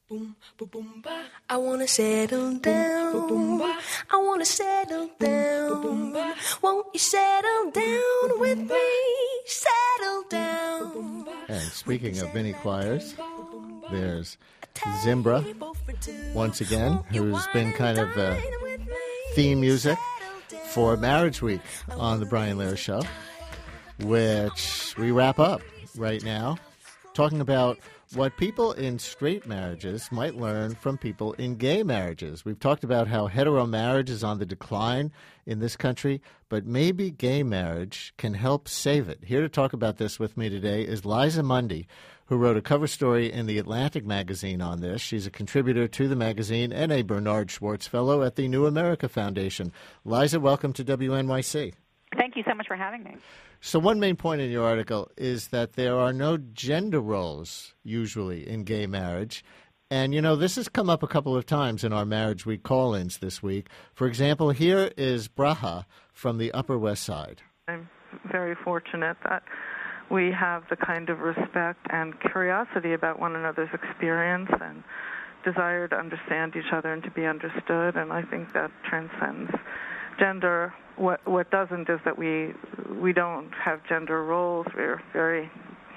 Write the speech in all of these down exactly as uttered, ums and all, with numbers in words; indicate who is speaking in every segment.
Speaker 1: I want to settle down. I want to settle down. Won't you settle down with me? Settle down.
Speaker 2: And speaking of mini choirs, there's Zimbra, once again, who's been kind of uh, theme music for Marriage Week on the Brian Lehrer Show, which we wrap up right now, talking about what people in straight marriages might learn from people in gay marriages. We've talked about how hetero marriage is on the decline in this country, but maybe gay marriage can help save it. Here to talk about this with me today is Liza Mundy, who wrote a cover story in the Atlantic magazine on this. She's a contributor to the magazine and a Bernard Schwartz Fellow at the New America Foundation. Liza, welcome to W N Y C.
Speaker 3: Thank you so much for having me.
Speaker 2: So one main point in your article is that there are no gender roles usually in gay marriage. And, you know, this has come up a couple of times in our Marriage Week call-ins this week. For example, here is Braha from the Upper West Side.
Speaker 4: I'm very fortunate that we have the kind of respect and curiosity about one another's experience and desire to understand each other and to be understood. And I think that transcends gender. What what doesn't is that we we don't have gender roles. We're very,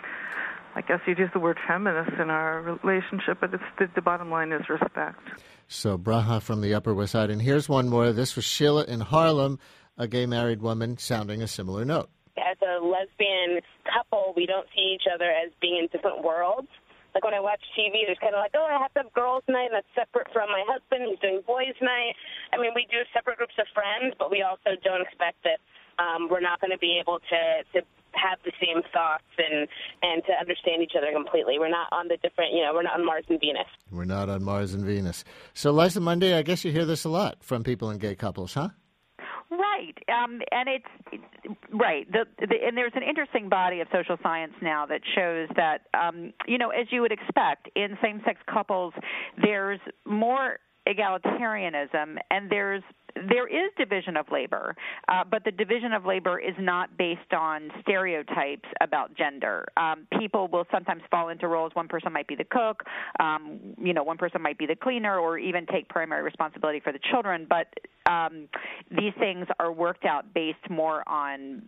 Speaker 4: I guess you'd use the word feminist in our relationship, but it's the, the bottom line is respect.
Speaker 2: So Braha from the Upper West Side. And here's one more. This was Sheila in Harlem, a gay married woman sounding a similar note.
Speaker 5: As a lesbian couple, we don't see each other as being in different worlds. Like when I watch T V, there's kind of like, oh, I have to have girls' night, and that's separate from my husband who's doing boys' night. I mean, we do separate groups of friends, but we also don't expect that um, we're not going to be able to, to have the same thoughts and, and to understand each other completely. We're not on the different, you know, we're not on Mars and Venus.
Speaker 2: We're not on Mars and Venus. So, Liza Mundy, I guess you hear this a lot from people in gay couples, huh?
Speaker 3: Right, um, and it's right. The, the, and there's an interesting body of social science now that shows that, um, you know, as you would expect in same-sex couples, there's more egalitarianism, and there's there is division of labor, uh, but the division of labor is not based on stereotypes about gender. Um, people will sometimes fall into roles. One person might be the cook, um, you know, one person might be the cleaner, or even take primary responsibility for the children. But um, these things are worked out based more on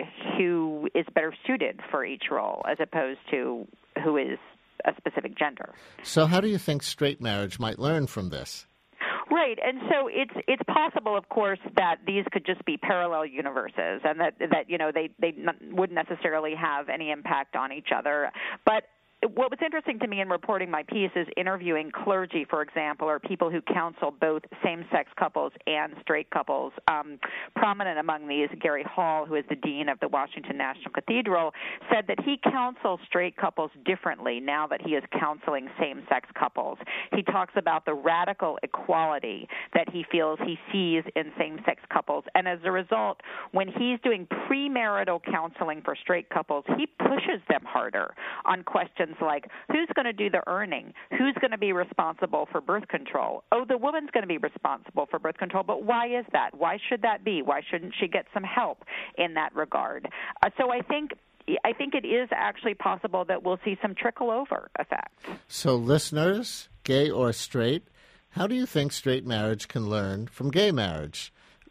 Speaker 3: who is better suited for each role, as opposed to who is a specific gender.
Speaker 2: So how do you think straight marriage might learn from this?
Speaker 3: Right, and so it's it's possible, of course, that these could just be parallel universes, and that that you know they they wouldn't necessarily have any impact on each other. But what was interesting to me in reporting my piece is interviewing clergy, for example, or people who counsel both same-sex couples and straight couples. Um, prominent among these, Gary Hall, who is the dean of the Washington National Cathedral, said that he counsels straight couples differently now that he is counseling same-sex couples. He talks about the radical equality that he feels he sees in same-sex couples, and as a result, when he's doing premarital counseling for straight couples, he pushes them harder on questions like, who's going to do the earning? Who's going to be responsible for birth control? Oh, the woman's going to be responsible for birth control, but why is that? Why should that be? Why shouldn't she get some help in that regard? Uh, so I think I think it is actually possible that we'll see some trickle-over effect.
Speaker 2: So listeners, gay or straight, how do you think straight marriage can learn from gay marriage?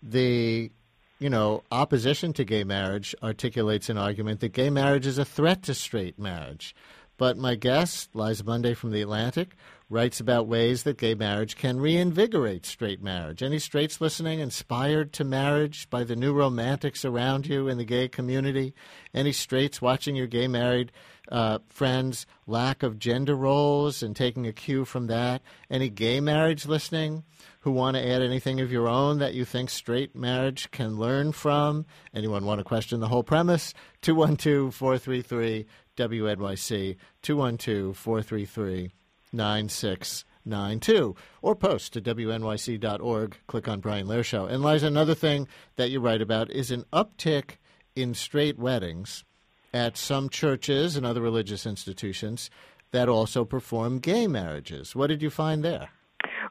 Speaker 2: The you know, opposition to gay marriage articulates an argument that gay marriage is a threat to straight marriage. But my guest, Liza Mundy from The Atlantic, writes about ways that gay marriage can reinvigorate straight marriage. Any straights listening inspired to marriage by the new romantics around you in the gay community? Any straights watching your gay married uh, friends' lack of gender roles and taking a cue from that? Any gay marriage listening who want to add anything of your own that you think straight marriage can learn from? Anyone want to question the whole premise? two one two, four three three, W N Y C, two one two, four three three, nine six nine two, or post to W N Y C dot org. Click on Brian Lehrer Show. And Liza, another thing that you write about is an uptick in straight weddings at some churches and other religious institutions that also perform gay marriages. What did you find there?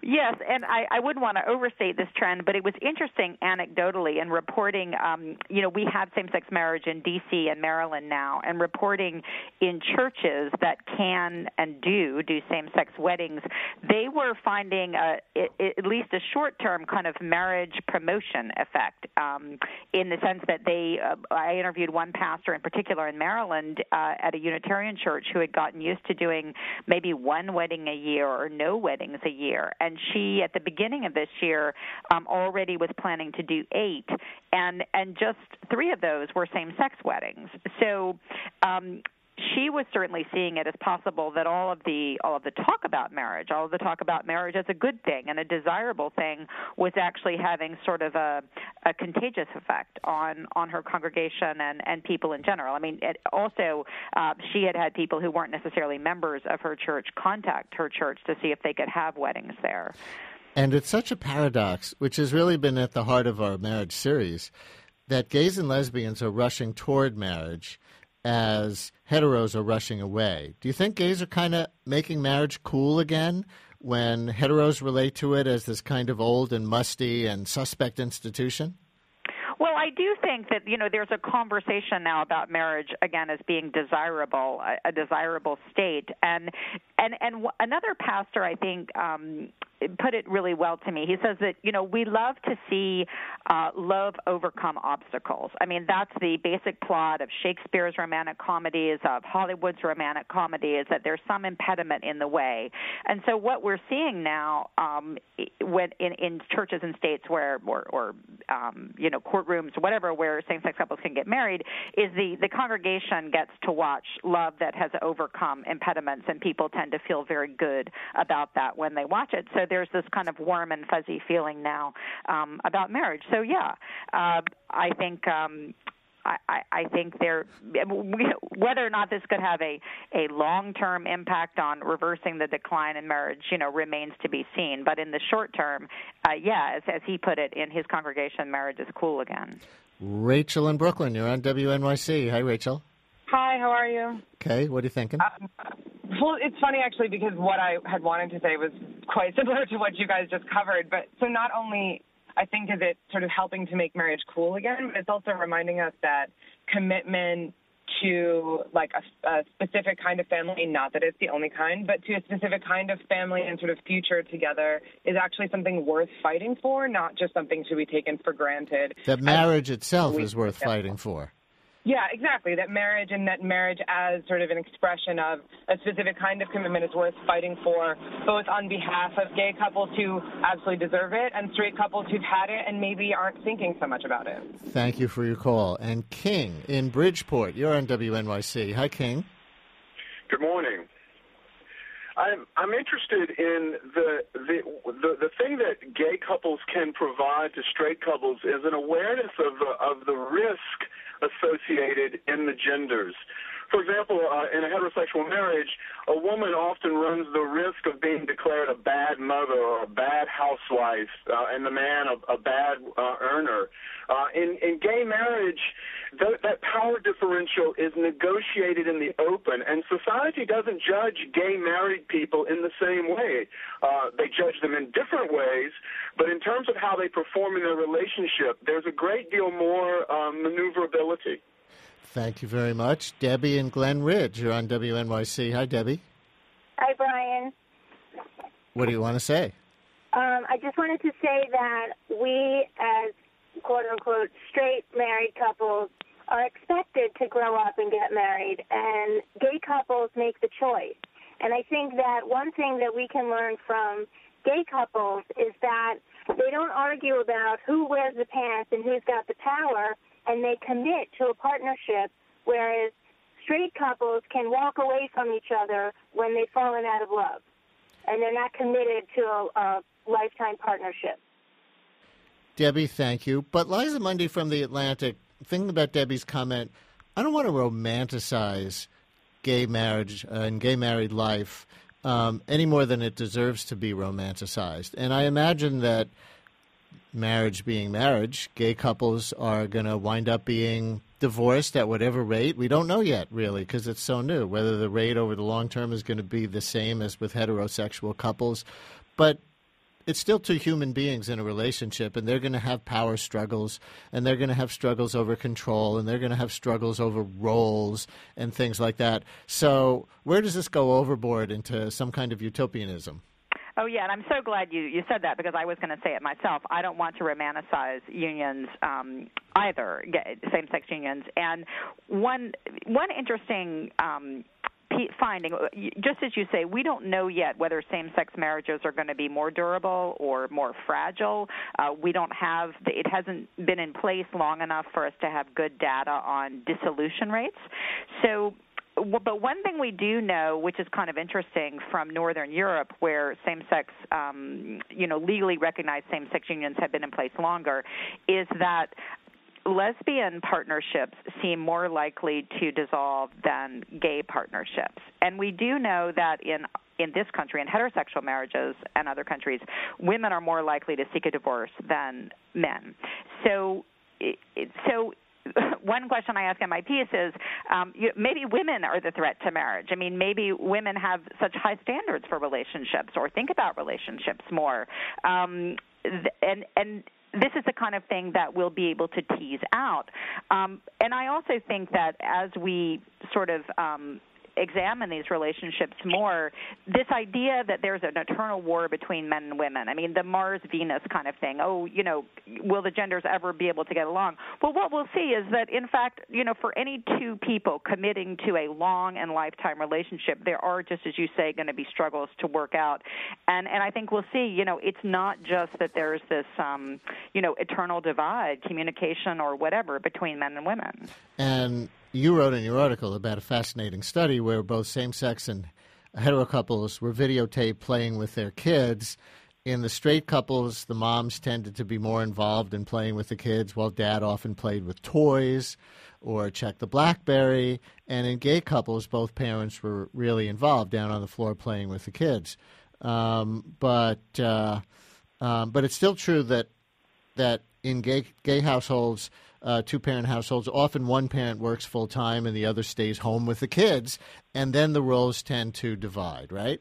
Speaker 3: Yes, and I, I wouldn't want to overstate this trend, but it was interesting anecdotally in reporting, um, you know, we have same-sex marriage in D C and Maryland now, and reporting in churches that can and do do same-sex weddings, they were finding a, it, at least a short-term kind of marriage promotion effect um, in the sense that they, uh, I interviewed one pastor in particular in Maryland uh, at a Unitarian church who had gotten used to doing maybe one wedding a year or no weddings a year. And she, at the beginning of this year, um, already was planning to do eight, and and just three of those were same-sex weddings. So um, she was certainly seeing it as possible that all of the all of the talk about marriage, all of the talk about marriage as a good thing and a desirable thing, was actually having sort of a, a contagious effect on, on her congregation and, and people in general. I mean, it also uh, she had had people who weren't necessarily members of her church contact her church to see if they could have weddings there.
Speaker 2: And it's such a paradox, which has really been at the heart of our marriage series, that gays and lesbians are rushing toward marriage as heteros are rushing away. Do you think gays are kind of making marriage cool again when heteros relate to it as this kind of old and musty and suspect institution?
Speaker 3: Well, I do think that, you know, there's a conversation now about marriage, again, as being desirable, a, a desirable state. And and and w- another pastor, I think, um, put it really well to me. He says that, you know, we love to see uh, love overcome obstacles. I mean, that's the basic plot of Shakespeare's romantic comedies, of Hollywood's romantic comedies, that there's some impediment in the way. And so what we're seeing now um, when in, in churches and states where, or, or um, you know, courtrooms, whatever, where same-sex couples can get married, is the, the congregation gets to watch love that has overcome impediments, and people tend to feel very good about that when they watch it. So there's this kind of warm and fuzzy feeling now um, about marriage. So, yeah, uh, I think um, I, I, I think there, whether or not this could have a, a long-term impact on reversing the decline in marriage, you know, remains to be seen. But in the short term, uh, yeah, as, as he put it in his congregation, marriage is cool again.
Speaker 2: Rachel in Brooklyn, you're on W N Y C. Hi, Rachel.
Speaker 6: Hi, how are you?
Speaker 2: Okay, what are you thinking?
Speaker 6: Um, well, it's funny, actually, because what I had wanted to say was quite similar to what you guys just covered. But so not only, I think, is it sort of helping to make marriage cool again, but it's also reminding us that commitment to, like, a, a specific kind of family, not that it's the only kind, but to a specific kind of family and sort of future together is actually something worth fighting for, not just something to be taken for granted.
Speaker 2: That marriage itself is worth fighting for.
Speaker 6: Yeah, exactly. That marriage and that marriage as sort of an expression of a specific kind of commitment is worth fighting for, both on behalf of gay couples who absolutely deserve it and straight couples who've had it and maybe aren't thinking so much about it.
Speaker 2: Thank you for your call. And King in Bridgeport, you're on W N Y C. Hi, King.
Speaker 7: Good morning. I'm I'm interested in the the the, the thing that gay couples can provide to straight couples is an awareness of the, of the risk associated in the genders. For example, uh, in a heterosexual marriage, a woman often runs the risk of being declared a bad mother or a bad housewife, uh, and the man a, a bad uh, earner. Uh, in, in gay marriage, th- that power differential is negotiated in the open, and society doesn't judge gay married people in the same way. Uh, they judge them in different ways, but in terms of how they perform in their relationship, there's a great deal more um, maneuverability.
Speaker 2: Thank you very much. Debbie in Glen Ridge, you're on W N Y C. Hi, Debbie.
Speaker 8: Hi, Brian.
Speaker 2: What do you want to say?
Speaker 8: Um, I just wanted to say that we, as quote-unquote straight married couples, are expected to grow up and get married, and gay couples make the choice. And I think that one thing that we can learn from gay couples is that they don't argue about who wears the pants and who's got the power, and they commit to a partnership, whereas straight couples can walk away from each other when they've fallen out of love, and they're not committed to a, a lifetime partnership.
Speaker 2: Debbie, thank you. But Liza Mundy from The Atlantic, thinking about Debbie's comment, I don't want to romanticize gay marriage uh, and gay married life um, any more than it deserves to be romanticized. And I imagine that marriage being marriage, gay couples are going to wind up being divorced at whatever rate. We don't know yet, really, because it's so new, whether the rate over the long term is going to be the same as with heterosexual couples. But it's still two human beings in a relationship, and they're going to have power struggles, and they're going to have struggles over control, and they're going to have struggles over roles and things like that. So where does this go overboard into some kind of utopianism?
Speaker 3: Oh, yeah, and I'm so glad you, you said that because I was going to say it myself. I don't want to romanticize unions um, either, same-sex unions. And one one interesting um, finding, just as you say, we don't know yet whether same-sex marriages are going to be more durable or more fragile. Uh, we don't have, it hasn't been in place long enough for us to have good data on dissolution rates. So But one thing we do know, which is kind of interesting from Northern Europe, where same-sex, um, you know, legally recognized same-sex unions have been in place longer, is that lesbian partnerships seem more likely to dissolve than gay partnerships. And we do know that in in this country, in heterosexual marriages and other countries, women are more likely to seek a divorce than men. So, so. One question I ask in my piece is, um, you, maybe women are the threat to marriage. I mean, maybe women have such high standards for relationships or think about relationships more. Um, and and this is the kind of thing that we'll be able to tease out. Um, and I also think that as we sort of um, examine these relationships more, this idea that there's an eternal war between men and women, I mean, the Mars-Venus kind of thing, oh, you know, will the genders ever be able to get along? Well, what we'll see is that, in fact, you know, for any two people committing to a long and lifetime relationship, there are, just as you say, going to be struggles to work out. And and I think we'll see, you know, it's not just that there's this, um, you know, eternal divide, communication or whatever, between men and women.
Speaker 2: And you wrote in your article about a fascinating study where both same-sex and hetero couples were videotaped playing with their kids. In the straight couples, the moms tended to be more involved in playing with the kids, while dad often played with toys or checked the BlackBerry. And in gay couples, both parents were really involved down on the floor playing with the kids. Um, but uh, um, but it's still true that that in gay gay households, Uh, two-parent households, often one parent works full-time and the other stays home with the kids, and then the roles tend to divide, right?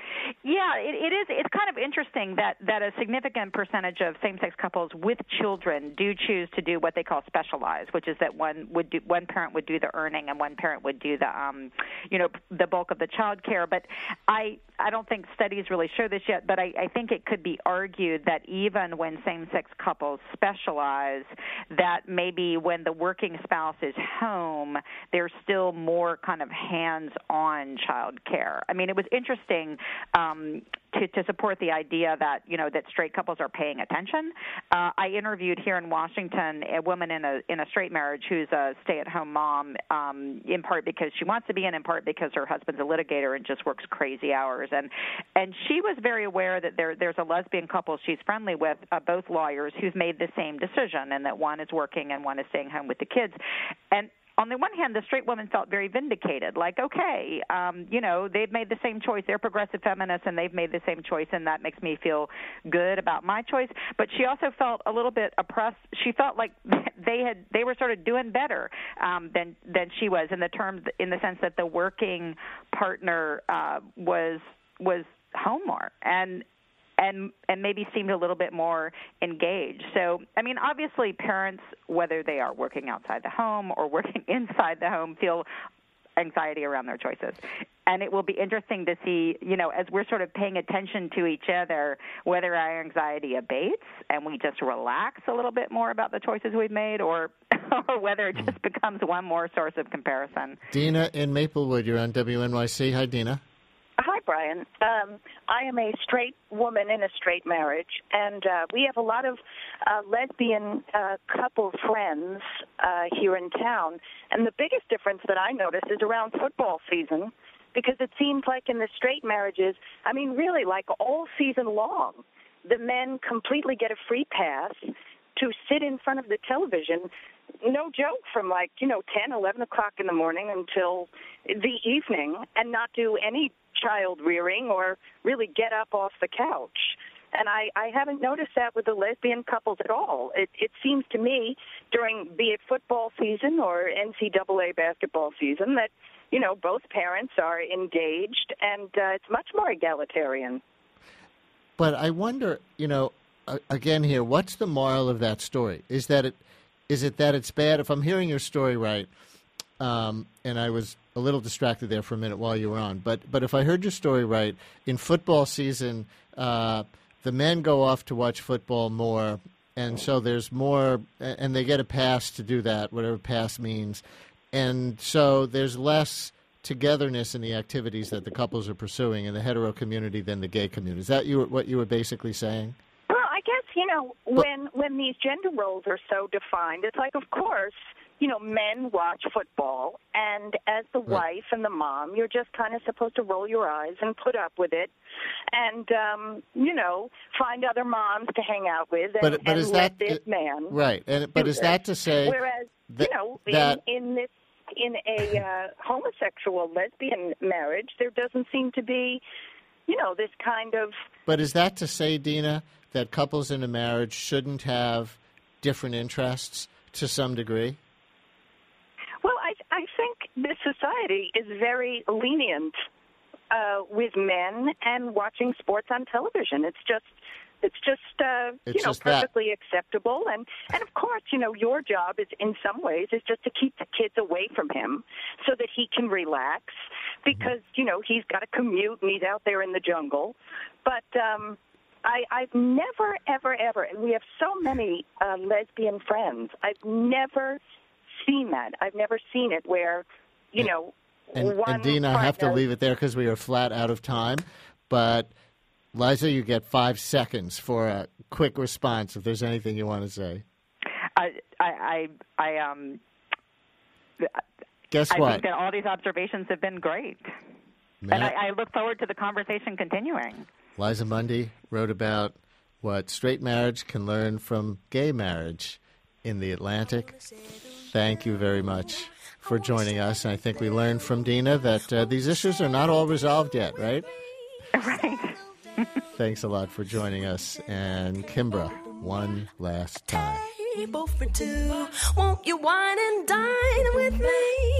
Speaker 3: Yeah, it, it is. It's kind of interesting that, that a significant percentage of same-sex couples with children do choose to do what they call specialize, which is that one would do, one parent would do the earning and one parent would do the, um, you know, the bulk of the child care. But I, I don't think studies really show this yet. But I, I think it could be argued that even when same-sex couples specialize, that maybe when the working spouse is home, there's still more kind of hands-on child care. I mean, it was interesting. Um, To, to support the idea that, you know, that straight couples are paying attention. Uh, I interviewed here in Washington a woman in a in a straight marriage who's a stay-at-home mom, um, in part because she wants to be and in part because her husband's a litigator and just works crazy hours. And and she was very aware that there there's a lesbian couple she's friendly with, uh, both lawyers, who've made the same decision, and that one is working and one is staying home with the kids. And on the one hand, the straight woman felt very vindicated, like, okay, um, you know, they've made the same choice. They're progressive feminists, and they've made the same choice, and that makes me feel good about my choice. But she also felt a little bit oppressed. She felt like they had they were sort of doing better um, than than she was in the terms in the sense that the working partner uh, was was home more and. and and maybe seemed a little bit more engaged. So, I mean, obviously parents, whether they are working outside the home or working inside the home, feel anxiety around their choices. And it will be interesting to see, you know, as we're sort of paying attention to each other, whether our anxiety abates and we just relax a little bit more about the choices we've made, or or whether it just becomes one more source of comparison.
Speaker 2: Dina in Maplewood, you're on W N Y C. Hi, Dina.
Speaker 9: Hi, Brian. Um, I am a straight woman in a straight marriage, and uh, we have a lot of uh, lesbian uh, couple friends uh, here in town. And the biggest difference that I notice is around football season, because it seems like in the straight marriages, I mean, really, like all season long, the men completely get a free pass to sit in front of the television, no joke, from like, you know, ten, eleven o'clock in the morning until the evening, and not do any child rearing or really get up off the couch. And I, I haven't noticed that with the lesbian couples at all. It, it seems to me during, be it football season or N C double A basketball season, that, you know, both parents are engaged, and uh, it's much more egalitarian.
Speaker 2: But I wonder, you know, uh, again here, what's the moral of that story? Is that it? Is it that it's bad? If I'm hearing your story right, um, and I was a little distracted there for a minute while you were on, but but if I heard your story right, in football season, uh, the men go off to watch football more, and so there's more, and they get a pass to do that, whatever pass means, and so there's less togetherness in the activities that the couples are pursuing in the hetero community than the gay community. Is that you, what you were basically saying?
Speaker 9: Well, I guess, you know, when when these gender roles are so defined, it's like, of course, you know, men watch football, and as the
Speaker 2: Right.
Speaker 9: wife and the mom, you're just kind of supposed to roll your eyes and put up with it, and, um, you know, find other moms to hang out with, and,
Speaker 2: But- but
Speaker 9: and
Speaker 2: is
Speaker 9: let
Speaker 2: that-
Speaker 9: this
Speaker 2: it-
Speaker 9: man
Speaker 2: Right, and but
Speaker 9: do
Speaker 2: is
Speaker 9: this.
Speaker 2: that to say
Speaker 9: Whereas,
Speaker 2: that,
Speaker 9: you know,
Speaker 2: that
Speaker 9: in, in this in a uh, homosexual lesbian marriage, there doesn't seem to be, you know, this kind of.
Speaker 2: But is that to say, Dina, that couples in a marriage shouldn't have different interests to some degree?
Speaker 9: Well, I I think this society is very lenient uh, with men and watching sports on television. It's just. It's just, uh,
Speaker 2: It's
Speaker 9: you know,
Speaker 2: just that.
Speaker 9: perfectly acceptable. And, and, of course, you know, your job is, in some ways, is just to keep the kids away from him so that he can relax because, you know, he's got a commute and he's out there in the jungle. But um, I, I've never, ever, ever, and we have so many uh, lesbian friends, I've never seen that. I've never seen it where, you know,
Speaker 2: And,
Speaker 9: one
Speaker 2: and Dina, I have to
Speaker 9: partner-
Speaker 2: leave it there because we are flat out of time. But, Liza, you get five seconds for a quick response if there's anything you want to say.
Speaker 3: I, I, I, I um.
Speaker 2: Guess
Speaker 3: I
Speaker 2: what?
Speaker 3: think that all these observations have been great,
Speaker 2: Matt,
Speaker 3: and I, I look forward to the conversation continuing.
Speaker 2: Liza Mundy wrote about what straight marriage can learn from gay marriage in The Atlantic. Thank you very much for joining us. And I think we learned from Dina that uh, these issues are not all resolved yet, right?
Speaker 3: Right.
Speaker 2: Thanks a lot for joining us. And Kimbra, one last time.
Speaker 1: Table for two. Won't you wine and dine with me?